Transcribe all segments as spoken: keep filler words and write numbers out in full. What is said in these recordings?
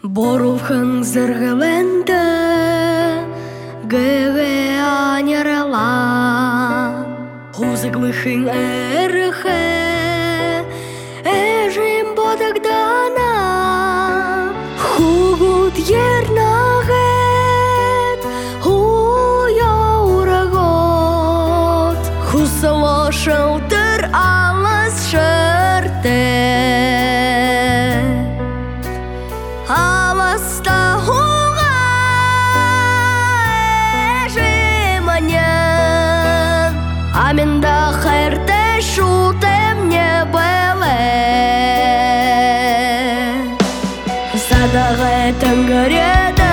Борухың зіргіленді гөге анерала Хузыглыхың әріхі әжім бодагдана Хугут ернағет хуяурагот Хусыло шылтыр алыс шырты Аласта хуға әжіманен Аминда қырты шутым не білі Задағы түңгіреді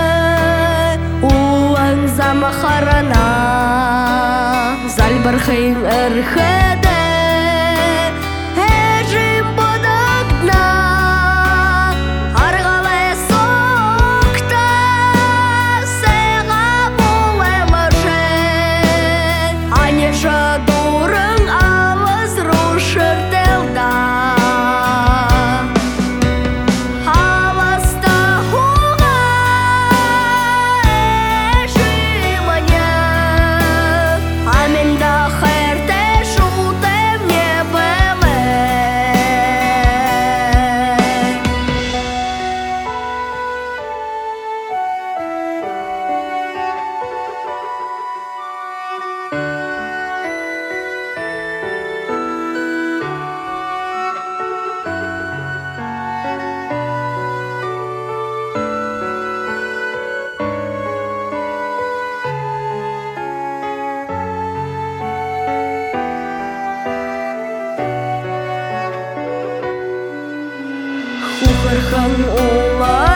Улың замақарына Зальбархың үрхеді Жадурың алыз рушыртылда Аласта хуға әжіманен Аминда қырты шутым не білі Хухырхың улар